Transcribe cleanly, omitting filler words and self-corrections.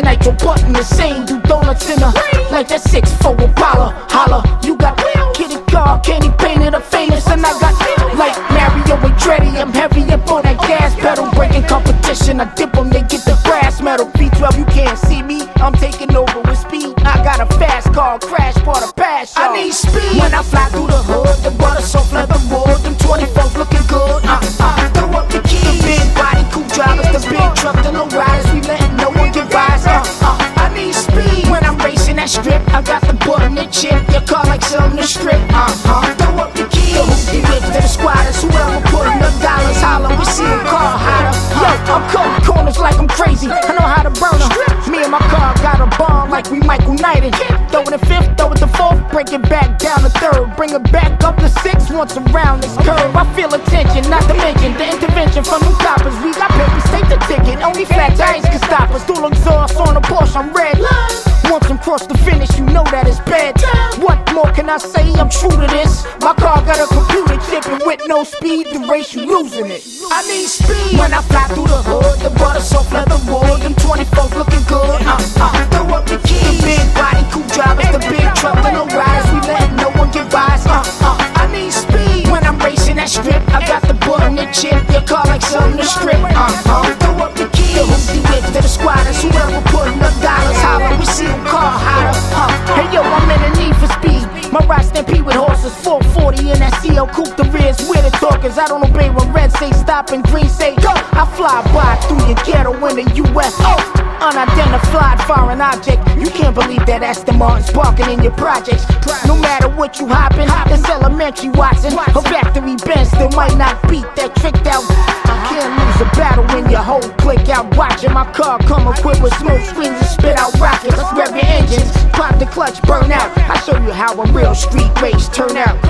like nitro button the same. Do donuts in a like that 6'4" Impala. Holla, you got Kitty car, candy painted a famous, and I got like Mario and Dreddy. I'm heavy up on that gas pedal, breaking competition. I dip them, they get the brass metal. B12, you can't see me, I'm taking over with speed. I got a fast car, crash part of pass. I need speed when I fly through the hood. The butter soft leather wood, them 24s looking good. Throw up the keys. The big body, cool drivers, the big truck, the low riders. We letting no one get by us. I need speed when I'm racing that strip. I got the button and chip. Your car like something to strip. Throw up the keys. The hoopty whips to the squatters. Whoever putting up dollars, holler. We see a car hotter. Yo, I'm cutting corners like I'm crazy. I know how to burn them. Me and my car got a bomb like we Michael Knighted. Throw it in fifth, throw it to fourth, break it back down to third. Bring it back up to six once around this curve. I feel attention, not to mention the intervention from them coppers. We got papers, take the ticket. Only flat tires can stop us. Dual exhaust on the Porsche, I'm red. Once I'm cross the finish, you know that it's bad. What more can I say? I'm true to this. My car got a computer chip, and with no speed, the race you losing it. I need speed when I fly through the hood. The butter soft leather wood, them 24s looking good. Throw up the keys. The big body, cool drivers, the big truck, the low riders. We letting no one get by us. I need speed when I'm racing that strip. I got the button and chip. Your car like something to strip. Throw up the keys. The hoopty whips to the squatters. Whoever putting up dollars, holler. We see them car hotter. Hey yo, I'm in a need for speed. My ride stampede with horses, 440 in that CL coupe. The rear's where the talkers. I don't obey when red say stop and green say go. I fly by through your ghetto in the UFO. Unidentified foreign object. You can't believe that Aston Martin's parking in your projects. No matter what you hoppin', it's elementary Watson. A factory Benz still might not beat that tricked out. Can't lose a battle when your whole clique out watching. My car come equipped with smoke screens and spit out rockets. Let's rev your engines, pop the clutch, burn out. I show you how a real street race turn out.